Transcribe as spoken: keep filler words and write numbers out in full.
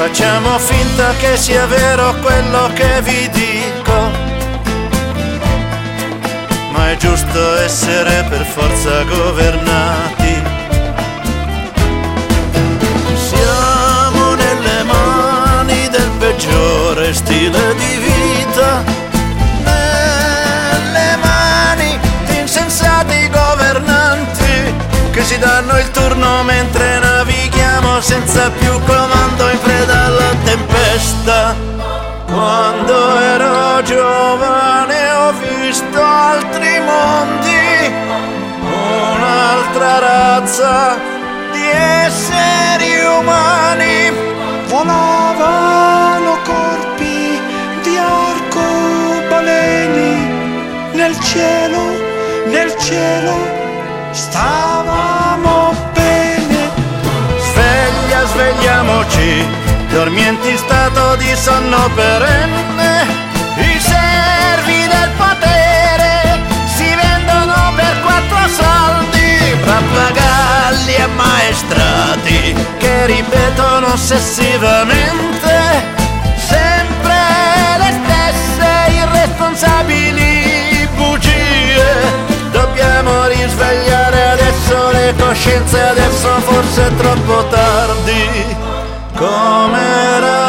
Facciamo finta che sia vero quello che vi dico, ma è giusto essere per forza governati. Siamo nelle mani del peggiore stile di vita, nelle mani di insensati governanti che si danno il turno mentre navighiamo senza più comando in preda alla tempesta. Quando ero giovane ho visto altri mondi, un'altra razza di esseri umani. Volavano corpi di arcobaleni nel cielo, nel cielo stavamo bene. Sveglia, svegliamoci, dormienti in stato di sonno perenne. I servi del potere si vendono per quattro soldi, pappagalli ammaestrati che ripetono ossessivamente sempre le stesse irresponsabili bugie. Dobbiamo risvegliare adesso le coscienze, adesso forse è troppo tardi. Com'era